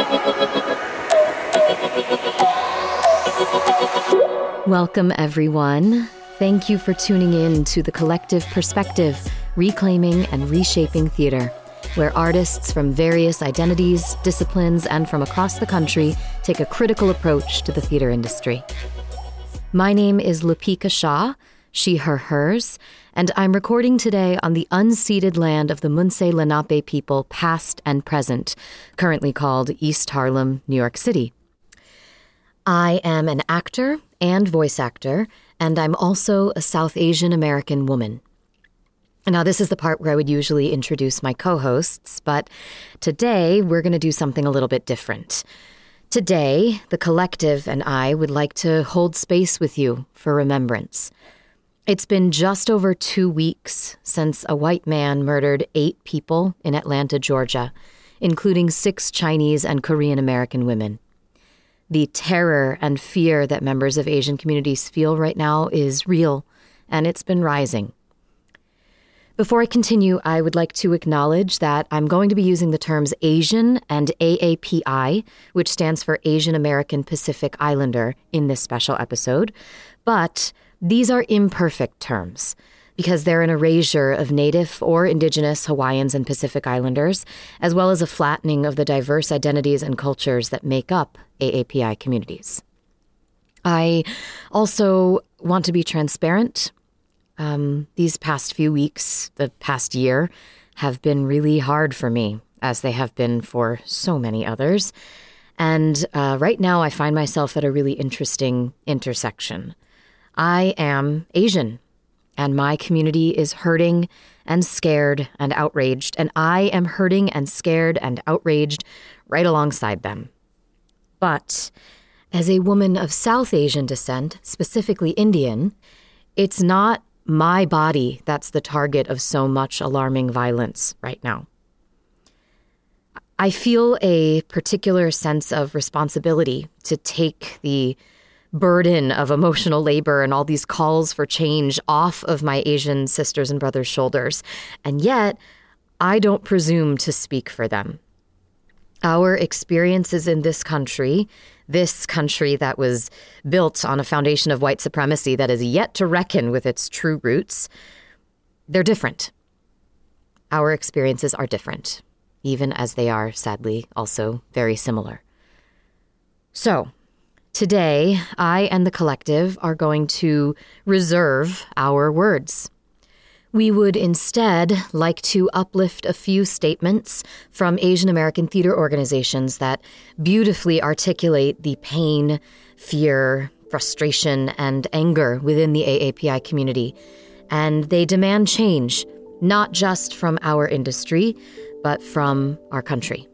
Welcome, everyone. Thank you for tuning in to The Collective Perspective, Reclaiming and Reshaping Theater, where artists from various identities, disciplines, and from across the country take a critical approach to the theater industry. My name is Lapika Shah, she, her, hers, and I'm recording today on the unceded land of the Munsee Lenape people, past and present, currently called East Harlem, New York City. I am an actor and voice actor, and I'm also a South Asian American woman. Now, this is the part where I would usually introduce my co-hosts, but today we're going to do something a little bit different. Today, the collective and I would like to hold space with you for remembrance. It's been just over 2 weeks since a white man murdered 8 people in Atlanta, Georgia, including 6 Chinese and Korean American women. The terror and fear that members of Asian communities feel right now is real, and it's been rising. Before I continue, I would like to acknowledge that I'm going to be using the terms Asian and AAPI, which stands for Asian American Pacific Islander, in this special episode, but these are imperfect terms because they're an erasure of Native or Indigenous Hawaiians and Pacific Islanders, as well as a flattening of the diverse identities and cultures that make up AAPI communities. I also want to be transparent. These past few weeks, the past year, have been really hard for me, as they have been for so many others. And right now I find myself at a really interesting intersection. I am Asian, and my community is hurting and scared and outraged, and I am hurting and scared and outraged right alongside them. But as a woman of South Asian descent, specifically Indian, it's not my body that's the target of so much alarming violence right now. I feel a particular sense of responsibility to take the burden of emotional labor and all these calls for change off of my Asian sisters and brothers' shoulders. And yet, I don't presume to speak for them. Our experiences in this country that was built on a foundation of white supremacy that is yet to reckon with its true roots, they're different. Our experiences are different, even as they are, sadly, also very similar. So, today, I and the collective are going to reserve our words. We would instead like to uplift a few statements from Asian American theater organizations that beautifully articulate the pain, fear, frustration, and anger within the AAPI community. And they demand change, not just from our industry, but from our country.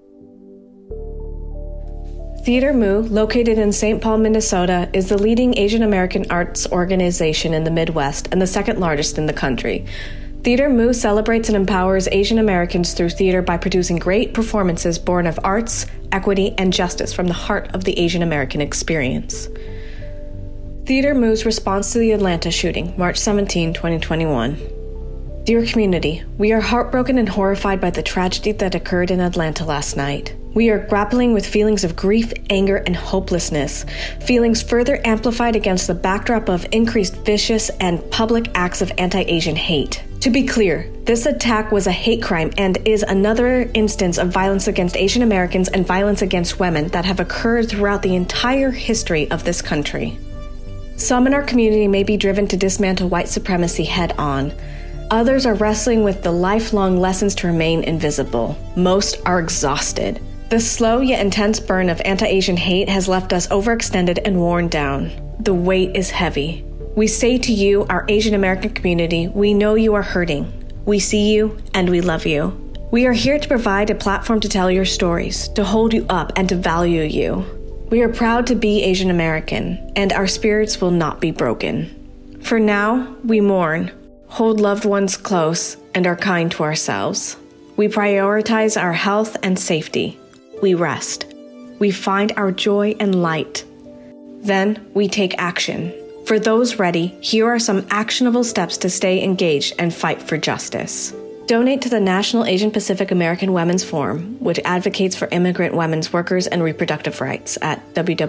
Theater Mu, located in St. Paul, Minnesota, is the leading Asian American arts organization in the Midwest and the second largest in the country. Theater Mu celebrates and empowers Asian Americans through theater by producing great performances born of arts, equity, and justice from the heart of the Asian American experience. Theater Mu's response to the Atlanta shooting, March 17, 2021. Dear community, we are heartbroken and horrified by the tragedy that occurred in Atlanta last night. We are grappling with feelings of grief, anger, and hopelessness, feelings further amplified against the backdrop of increased vicious and public acts of anti-Asian hate. To be clear, this attack was a hate crime and is another instance of violence against Asian Americans and violence against women that have occurred throughout the entire history of this country. Some in our community may be driven to dismantle white supremacy head-on. Others are wrestling with the lifelong lessons to remain invisible. Most are exhausted. The slow yet intense burn of anti-Asian hate has left us overextended and worn down. The weight is heavy. We say to you, our Asian American community, we know you are hurting. We see you and we love you. We are here to provide a platform to tell your stories, to hold you up, and to value you. We are proud to be Asian American, and our spirits will not be broken. For now, we mourn, hold loved ones close, and are kind to ourselves. We prioritize our health and safety. We rest. We find our joy and light. Then we take action. For those ready, here are some actionable steps to stay engaged and fight for justice. Donate to the National Asian Pacific American Women's Forum, which advocates for immigrant women's workers and reproductive rights at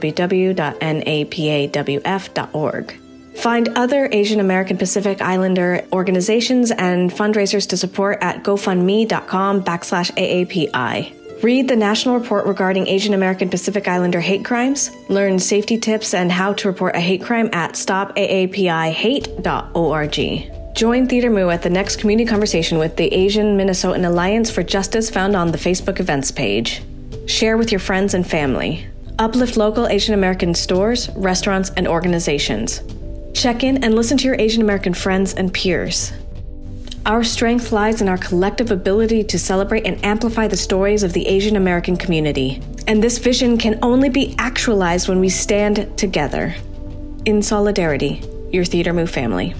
www.napawf.org. Find other Asian American Pacific Islander organizations and fundraisers to support at gofundme.com/AAPI. Read the national report regarding Asian American Pacific Islander hate crimes. Learn safety tips and how to report a hate crime at stopaapihate.org. Join Theater Moo at the next community conversation with the Asian Minnesotan Alliance for Justice found on the Facebook events page. Share with your friends and family. Uplift local Asian American stores, restaurants, and organizations. Check in and listen to your Asian American friends and peers. Our strength lies in our collective ability to celebrate and amplify the stories of the Asian American community. And this vision can only be actualized when we stand together. In solidarity, your Theater Moo family.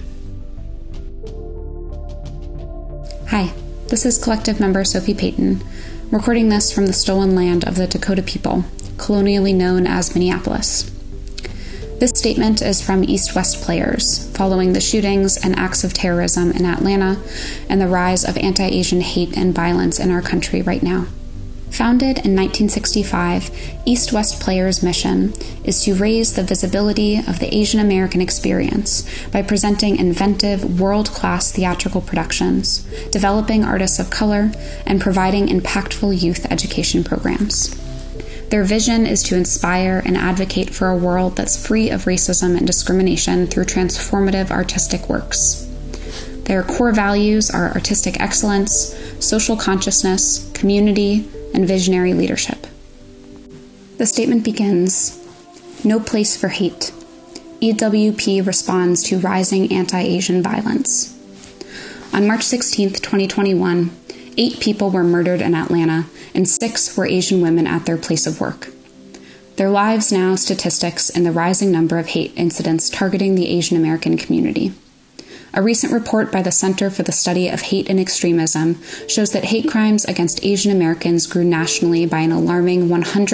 Hi, this is Collective member Sophie Payton, recording this from the stolen land of the Dakota people, colonially known as Minneapolis. This statement is from East West Players, following the shootings and acts of terrorism in Atlanta and the rise of anti-Asian hate and violence in our country right now. Founded in 1965, East West Players' mission is to raise the visibility of the Asian American experience by presenting inventive, world-class theatrical productions, developing artists of color, and providing impactful youth education programs. Their vision is to inspire and advocate for a world that's free of racism and discrimination through transformative artistic works. Their core values are artistic excellence, social consciousness, community, and visionary leadership. The statement begins, "No place for hate. EWP responds to rising anti-Asian violence." On March 16, 2021, 8 people were murdered in Atlanta, and 6 were Asian women at their place of work. Their lives now statistics in the rising number of hate incidents targeting the Asian American community. A recent report by the Center for the Study of Hate and Extremism shows that hate crimes against Asian Americans grew nationally by an alarming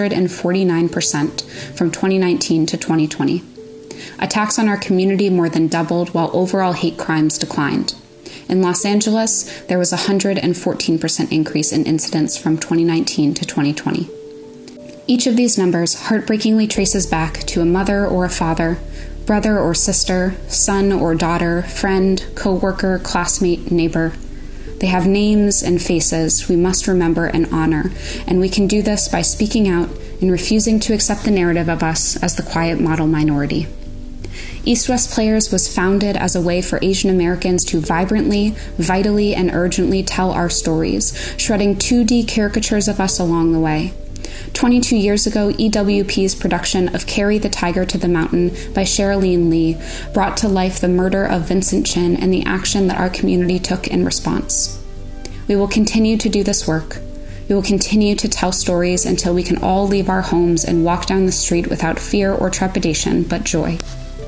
149% from 2019 to 2020. Attacks on our community more than doubled while overall hate crimes declined. In Los Angeles, there was a 114% increase in incidents from 2019 to 2020. Each of these numbers heartbreakingly traces back to a mother or a father, brother or sister, son or daughter, friend, co-worker, classmate, neighbor. They have names and faces we must remember and honor, and we can do this by speaking out and refusing to accept the narrative of us as the quiet model minority. East West Players was founded as a way for Asian Americans to vibrantly, vitally, and urgently tell our stories, shredding 2D caricatures of us along the way. 22 years ago, EWP's production of Carry the Tiger to the Mountain by Sherilyn Lee brought to life the murder of Vincent Chin and the action that our community took in response. We will continue to do this work. We will continue to tell stories until we can all leave our homes and walk down the street without fear or trepidation, but joy.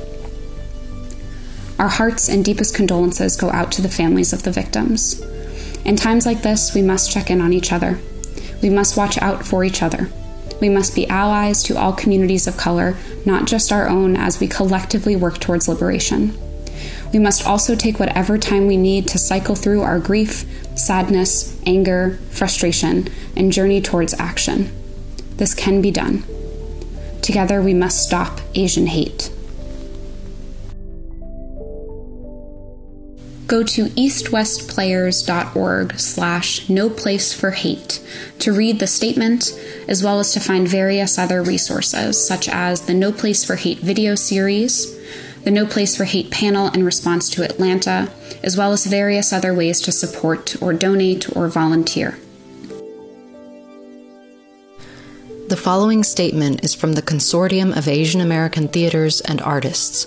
Our hearts and deepest condolences go out to the families of the victims. In times like this, we must check in on each other. We must watch out for each other. We must be allies to all communities of color, not just our own, as we collectively work towards liberation. We must also take whatever time we need to cycle through our grief, sadness, anger, frustration, and journey towards action. This can be done. Together, we must stop Asian hate. Go to eastwestplayers.org/noplaceforhate to read the statement, as well as to find various other resources, such as the No Place for Hate video series, the No Place for Hate panel in response to Atlanta, as well as various other ways to support or donate or volunteer. The following statement is from the Consortium of Asian American Theaters and Artists,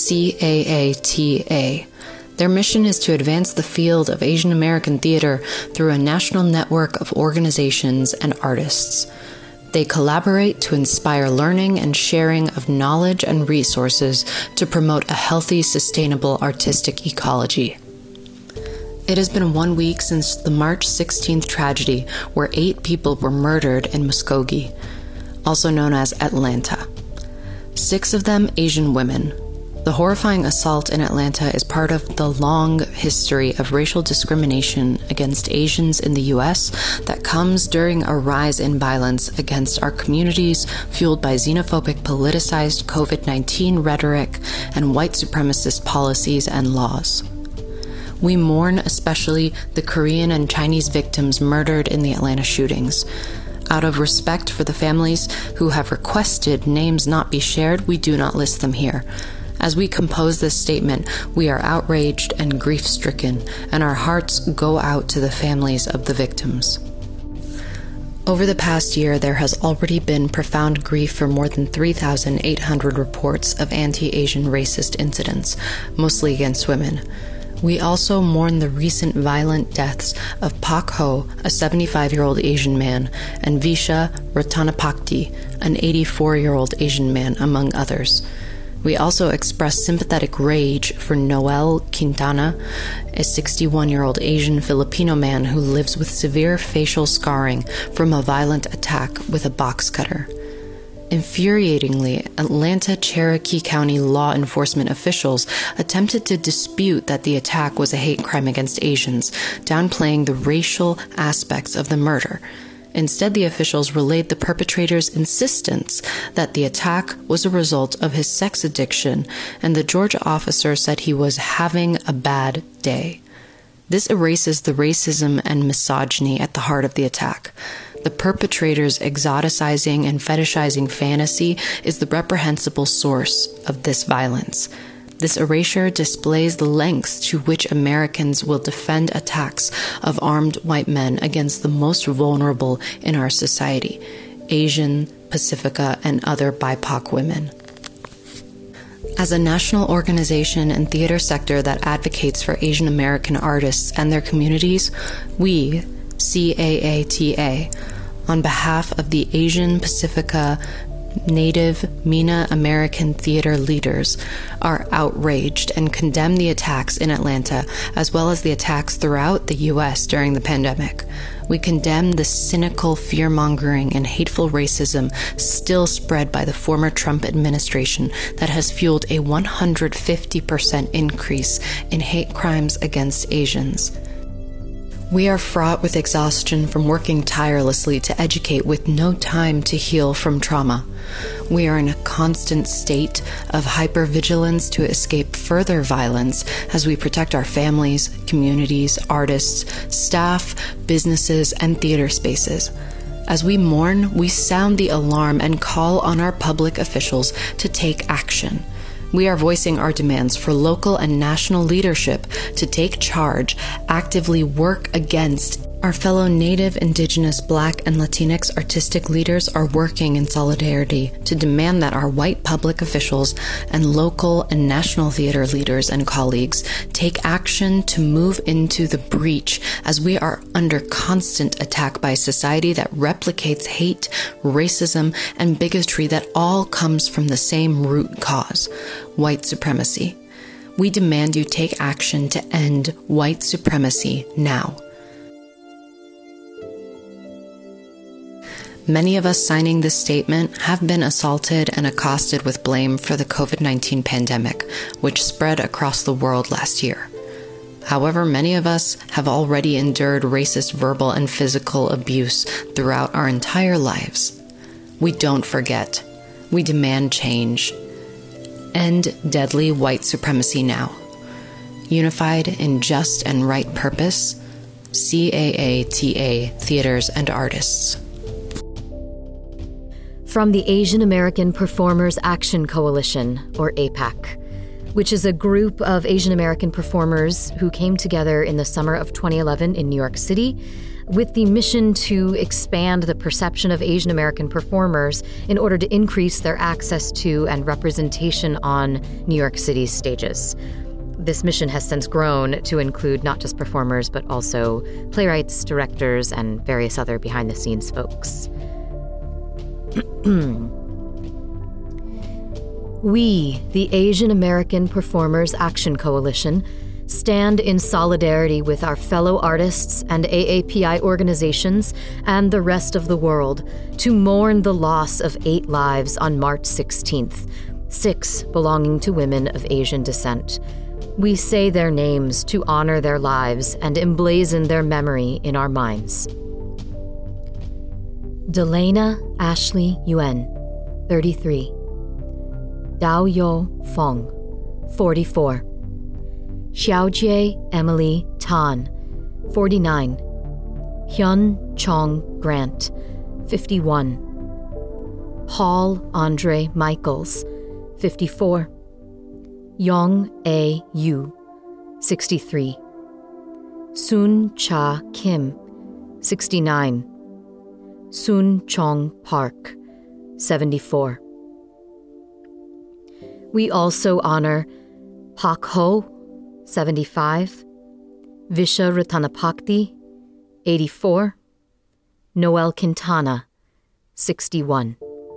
CAATA. Their mission is to advance the field of Asian American theater through a national network of organizations and artists. They collaborate to inspire learning and sharing of knowledge and resources to promote a healthy, sustainable artistic ecology. It has been 1 week since the March 16th tragedy where 8 people were murdered in Muskogee, also known as Atlanta. 6 of them Asian women. The horrifying assault in Atlanta is part of the long history of racial discrimination against Asians in the U.S. that comes during a rise in violence against our communities fueled by xenophobic, politicized COVID-19 rhetoric and white supremacist policies and laws. We mourn especially the Korean and Chinese victims murdered in the Atlanta shootings. Out of respect for the families who have requested names not be shared, we do not list them here. As we compose this statement, we are outraged and grief-stricken, and our hearts go out to the families of the victims. Over the past year, there has already been profound grief for more than 3,800 reports of anti-Asian racist incidents, mostly against women. We also mourn the recent violent deaths of Pak Ho, a 75-year-old Asian man, and Visha Ratanapakdi, an 84-year-old Asian man, among others. We also express sympathetic rage for Noel Quintana, a 61-year-old Asian Filipino man who lives with severe facial scarring from a violent attack with a box cutter. Infuriatingly, Atlanta Cherokee County law enforcement officials attempted to dispute that the attack was a hate crime against Asians, downplaying the racial aspects of the murder. Instead, the officials relayed the perpetrator's insistence that the attack was a result of his sex addiction, and the Georgia officer said he was having a bad day. This erases the racism and misogyny at the heart of the attack. The perpetrator's exoticizing and fetishizing fantasy is the reprehensible source of this violence. This erasure displays the lengths to which Americans will defend attacks of armed white men against the most vulnerable in our society, Asian, Pacifica, and other BIPOC women. As a national organization and theater sector that advocates for Asian American artists and their communities, we, CAATA, on behalf of the Asian, Pacifica, Native, MENA American theater leaders, are outraged and condemn the attacks in Atlanta, as well as the attacks throughout the U.S. during the pandemic. We condemn the cynical fear-mongering and hateful racism still spread by the former Trump administration that has fueled a 150% increase in hate crimes against Asians. We are fraught with exhaustion from working tirelessly to educate with no time to heal from trauma. We are in a constant state of hypervigilance to escape further violence as we protect our families, communities, artists, staff, businesses, and theater spaces. As we mourn, we sound the alarm and call on our public officials to take action. We are voicing our demands for local and national leadership to take charge, actively work against. Our fellow Native, Indigenous, Black, and Latinx artistic leaders are working in solidarity to demand that our white public officials and local and national theater leaders and colleagues take action to move into the breach as we are under constant attack by a society that replicates hate, racism, and bigotry that all comes from the same root cause, white supremacy. We demand you take action to end white supremacy now. Many of us signing this statement have been assaulted and accosted with blame for the COVID-19 pandemic, which spread across the world last year. However, many of us have already endured racist verbal and physical abuse throughout our entire lives. We don't forget. We demand change. End deadly white supremacy now. Unified in just and right purpose, CAATA Theaters and Artists. From the Asian American Performers Action Coalition, or APAC, which is a group of Asian American performers who came together in the summer of 2011 in New York City with the mission to expand the perception of Asian American performers in order to increase their access to and representation on New York City's stages. This mission has since grown to include not just performers, but also playwrights, directors, and various other behind-the-scenes folks. We, the Asian American Performers Action Coalition, stand in solidarity with our fellow artists and AAPI organizations and the rest of the world to mourn the loss of 8 lives on March 16th, 6 belonging to women of Asian descent. We say their names to honor their lives and emblazon their memory in our minds. Delana Ashley Yuen, 33. Dao Yo Fong, 44. Xiaojie Emily Tan, 49. Hyun Chong Grant, 51. Paul Andre Michaels, 54. Yong A. Yu, 63. Sun Cha Kim, 69. Sun Chong Park, 74. We also honor Pak Ho, 75. Visha Ratanapakdi, 84. Noel Quintana, 61.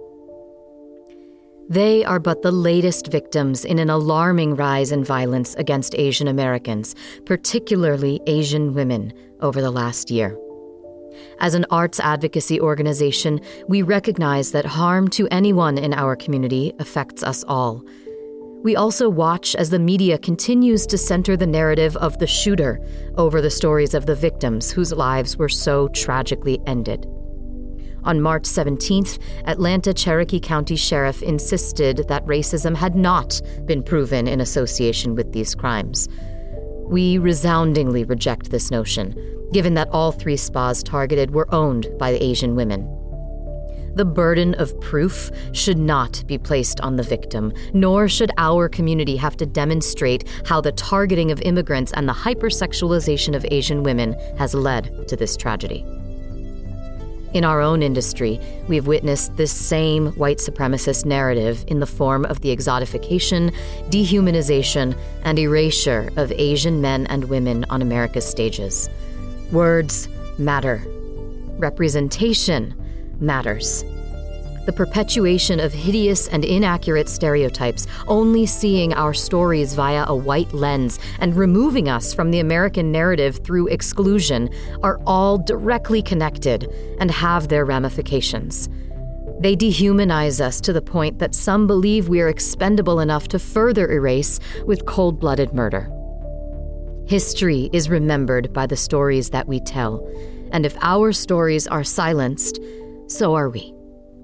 They are but the latest victims in an alarming rise in violence against Asian Americans, particularly Asian women, over the last year. As an arts advocacy organization, we recognize that harm to anyone in our community affects us all. We also watch as the media continues to center the narrative of the shooter over the stories of the victims whose lives were so tragically ended. On March 17th, Atlanta Cherokee County Sheriff insisted that racism had not been proven in association with these crimes. We resoundingly reject this notion, given that all 3 spas targeted were owned by Asian women. The burden of proof should not be placed on the victim, nor should our community have to demonstrate how the targeting of immigrants and the hypersexualization of Asian women has led to this tragedy. In our own industry, we've witnessed this same white supremacist narrative in the form of the exotification, dehumanization, and erasure of Asian men and women on America's stages. Words matter. Representation matters. The perpetuation of hideous and inaccurate stereotypes, only seeing our stories via a white lens and removing us from the American narrative through exclusion, are all directly connected and have their ramifications. They dehumanize us to the point that some believe we are expendable enough to further erase with cold-blooded murder. History is remembered by the stories that we tell, and if our stories are silenced, so are we.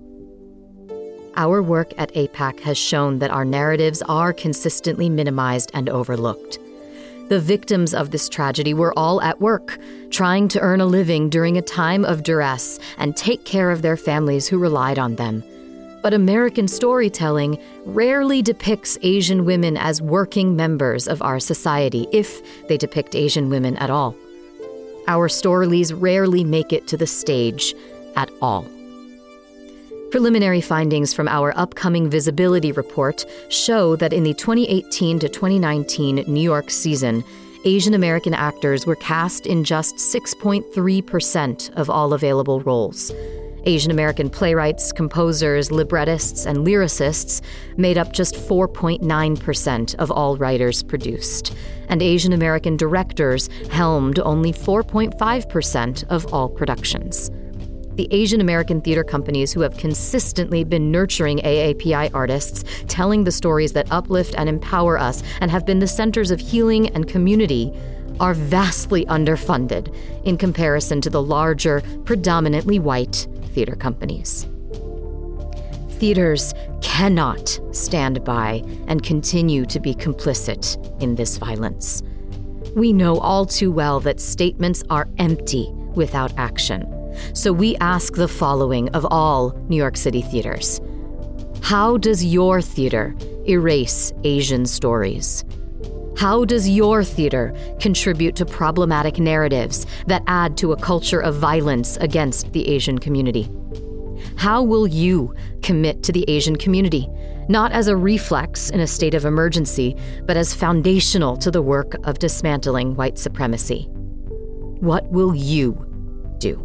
Our work at APAC has shown that our narratives are consistently minimized and overlooked. The victims of this tragedy were all at work, trying to earn a living during a time of duress and take care of their families who relied on them. But American storytelling rarely depicts Asian women as working members of our society, if they depict Asian women at all. Our stories rarely make it to the stage at all. Preliminary findings from our upcoming visibility report show that in the 2018 to 2019 New York season, Asian American actors were cast in just 6.3% of all available roles. Asian American playwrights, composers, librettists, and lyricists made up just 4.9% of all writers produced, and Asian American directors helmed only 4.5% of all productions. The Asian American theater companies who have consistently been nurturing AAPI artists, telling the stories that uplift and empower us and have been the centers of healing and community, are vastly underfunded in comparison to the larger, predominantly white theater companies. Theaters cannot stand by and continue to be complicit in this violence. We know all too well that statements are empty without action. So we ask the following of all New York City theaters. How does your theater erase Asian stories? How does your theater contribute to problematic narratives that add to a culture of violence against the Asian community? How will you commit to the Asian community, not as a reflex in a state of emergency, but as foundational to the work of dismantling white supremacy? What will you do?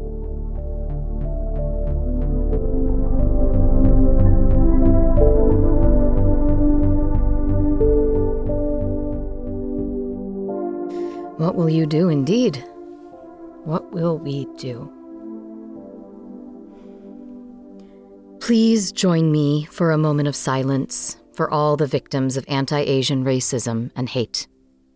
What will you do, indeed? What will we do? Please join me for a moment of silence for all the victims of anti-Asian racism and hate.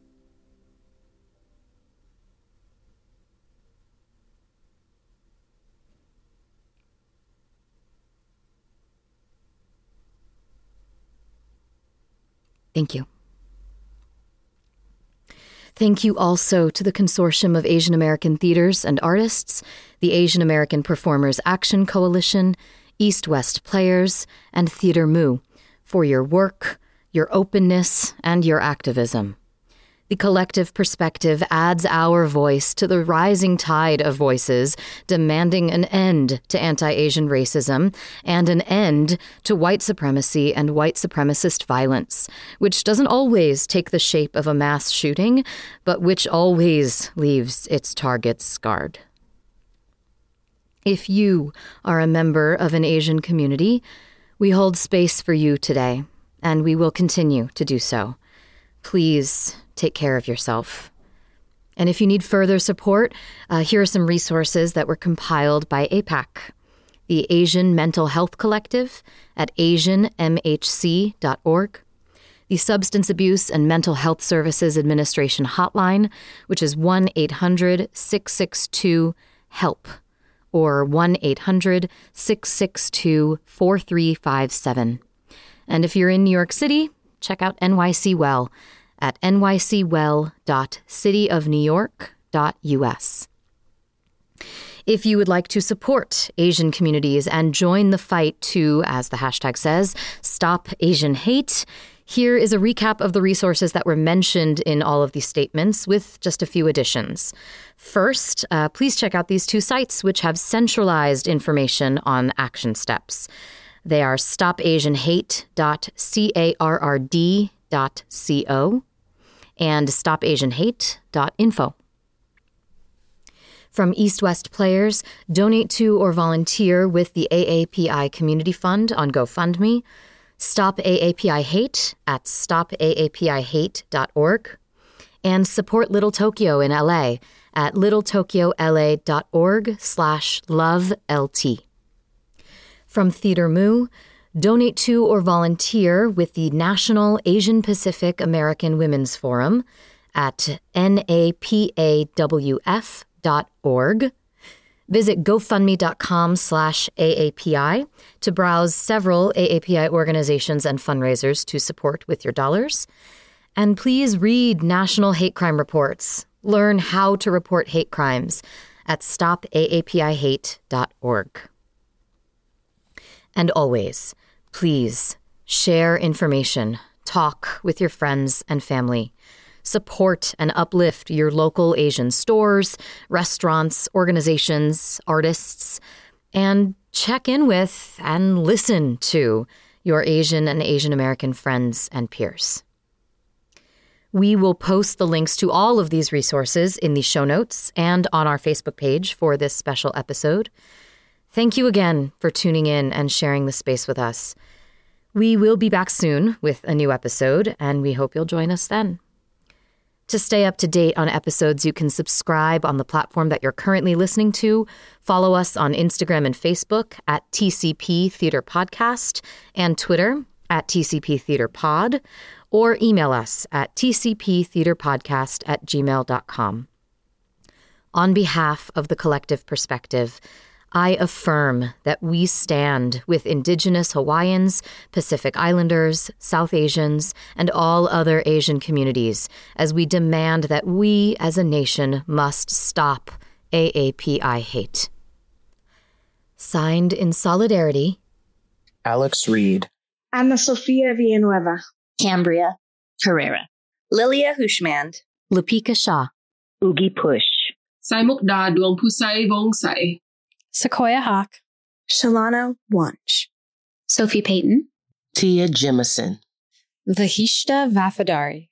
Thank you. Thank you also to the Consortium of Asian American Theaters and Artists, the Asian American Performers Action Coalition, East-West Players, and Theater Mu for your work, your openness, and your activism. The collective perspective adds our voice to the rising tide of voices demanding an end to anti-Asian racism and an end to white supremacy and white supremacist violence, which doesn't always take the shape of a mass shooting, but which always leaves its targets scarred. If you are a member of an Asian community, we hold space for you today, and we will continue to do so. Please take care of yourself. And if you need further support, here are some resources that were compiled by APAC, the Asian Mental Health Collective at asianmhc.org, the Substance Abuse and Mental Health Services Administration Hotline, which is 1-800-662-HELP, or 1-800-662-4357. And if you're in New York City, check out NYC Well at nycwell.cityofnewyork.us. If you would like to support Asian communities and join the fight to, as the hashtag says, stop Asian hate, here is a recap of the resources that were mentioned in all of these statements with just a few additions. First, please check out these two sites which have centralized information on action steps. They are stopasianhate.carrd.co and stopasianhate.info. From East-West Players, donate to or volunteer with the AAPI Community Fund on GoFundMe, Stop AAPI Hate at stopaapihate.org, and support Little Tokyo in LA at littletokyola.org/loveLT. From Theater Mu, donate to or volunteer with the National Asian Pacific American Women's Forum at napawf.org. Visit gofundme.com/AAPI to browse several AAPI organizations and fundraisers to support with your dollars. And please read national hate crime reports. Learn how to report hate crimes at stopaapihate.org. And always, please share information, talk with your friends and family. Support and uplift your local Asian stores, restaurants, organizations, artists, and check in with and listen to your Asian and Asian American friends and peers. We will post the links to all of these resources in the show notes and on our Facebook page for this special episode. Thank you again for tuning in and sharing the space with us. We will be back soon with a new episode, and we hope you'll join us then. To stay up to date on episodes, you can subscribe on the platform that you're currently listening to, follow us on Instagram and Facebook at TCP Theater Podcast, and Twitter at TCP Theater Pod, or email us at tcptheaterpodcast@gmail.com. On behalf of the Collective Perspective, I affirm that we stand with Indigenous Hawaiians, Pacific Islanders, South Asians, and all other Asian communities as we demand that we as a nation must stop AAPI hate. Signed in solidarity, Alex Reed, Ana Sofia Villanueva, Cambria Herrera, Lilia Hushmand, Lupika Shah, Ugi Push, Saimukda Duangpusai Vongsai, Sequoia Hawk, Shalana Wunsch, Sophie Payton, Tia Jemison, Vahishta Vafadari,